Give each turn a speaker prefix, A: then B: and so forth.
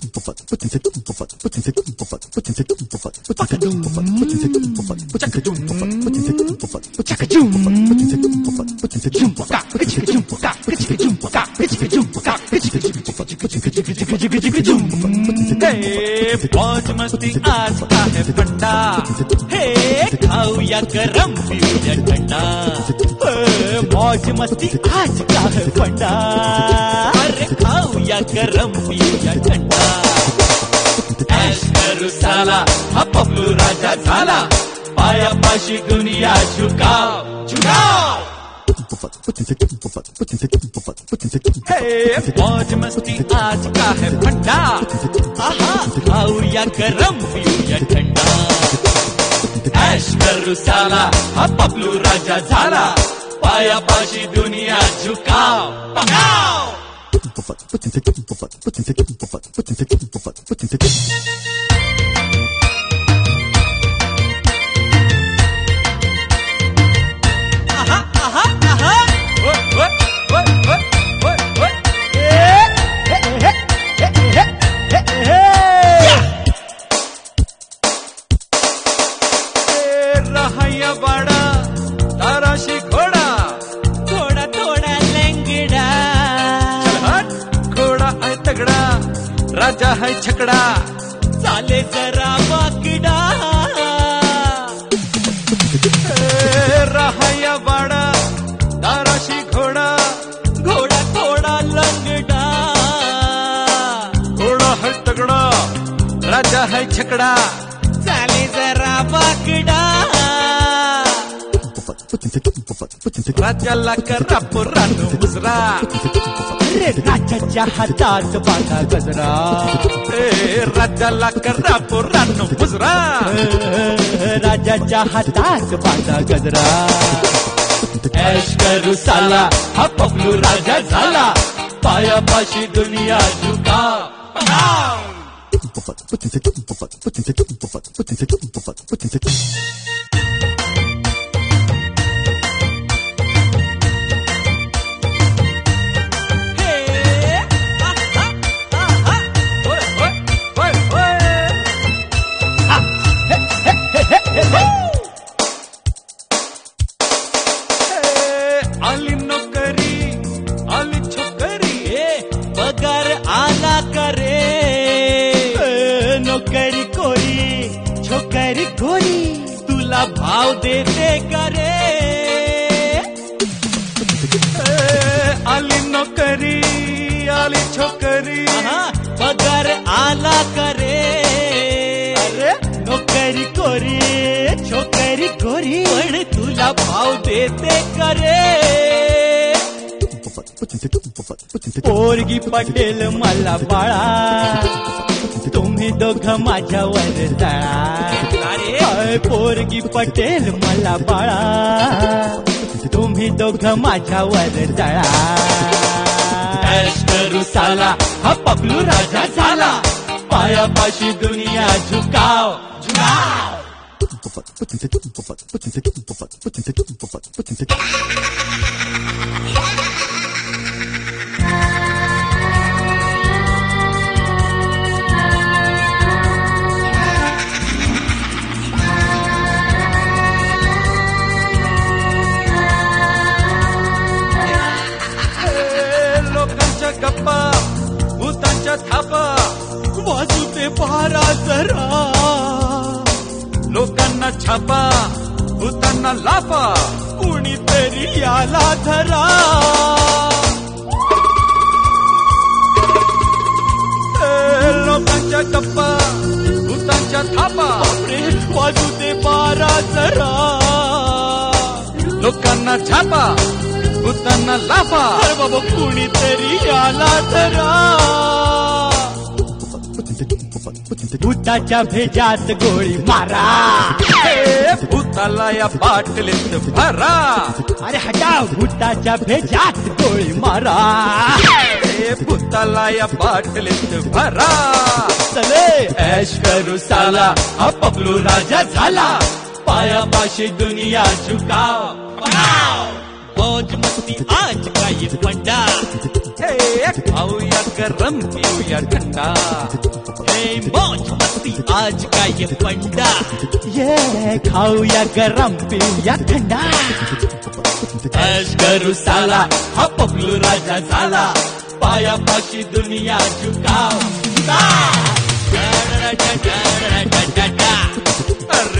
A: मौज मस्ती आज का है फंडा, हे खाऊया गरम पिऊया ठंडा। मौज मस्ती आज का है फंडा, अरे खाऊया गरम पिऊया ठंडा। ऐश करू साला हा पबलू राजा झाला, पायापाशी दुनिया झुकाव झुकाव। मौज मस्ती आज का है फंडा, आहा खाऊया गरम पिऊया ठंडा। ऐश करू साला हा पबलू राजा झाला, पायापाशी दुनिया झुकाव पकाव। बाड़ा ताराशी घोड़ा, घोड़ा थोड़ा लंगड़ा, घोड़ा है तगड़ा, राजा है छकड़ा, साले जरा बाकड़ा। रहाया बाड़ा ताराशी घोड़ा, घोड़ा थोड़ा लंगड़ा, घोड़ा है तगड़ा, राजा है छकड़ा, साले जरा बाकड़ा। राजाला करा पुराणू मुजरा, रे राजाच्या हातात बांधा गजरा। राजाला करा पुराणू मुजरा, राजाच्या हातात बांधा गजरा। ऐश करू साला हा पबलू राजा झाला, पायापाशी दुनिया झुकाव पकाव। आली नोकरी आली छोकरी, पगार आला करे। नोकरी कोरी छोकरी कोरी, तुला भाव देते करे। आली नोकरी आली छोकरी, पगार आला करे। अरे नोकरी कोरी छोकरी कोरी, पण तुला भाव देते करे। पोरगी पटेल मला बाळा, तुम्ही दोघं माझ्यावर जळा। पोरगी पटेल मला बाळा, तुम्ही दोघं माझ्यावर जळा। ऐश करू साला हा पबलू राजा झाला, पायापाशी दुनिया झुकाव झुकाव। लोकांच्या गप्पा भूतांच्या थापा, वाजू ते पहारा जरा। लोकांना छापा भूतांना लापा, कुणीतरी याला धरा। लोकांच्या गप्पा भूतांच्या थापा, वाजू ते पहारा जरा। लोकांना छापा भूतांना लाफा, अरे बाबा कुणीतरी याला धरा। भूताच्या भेजात गोळी मारा, भूताला या बाटलीत भरा। अरे हटाव भूताच्या भेजात गोळी मारा, भूताला या बाटलीत भरा। चले ऐश करू साला हा पबलू राजा झाला, पायापाशी दुनिया झुकाव पकाव। मौज मस्ती आज काही फंडा हे खाऊया गरम पिऊया थंडा हे मौज मस्ती आज काय फंडा ये खाऊया गरम पिऊया थंडा ऐश करू साला हा पबलू राजा झाला पायापाशी दुनिया झुकाव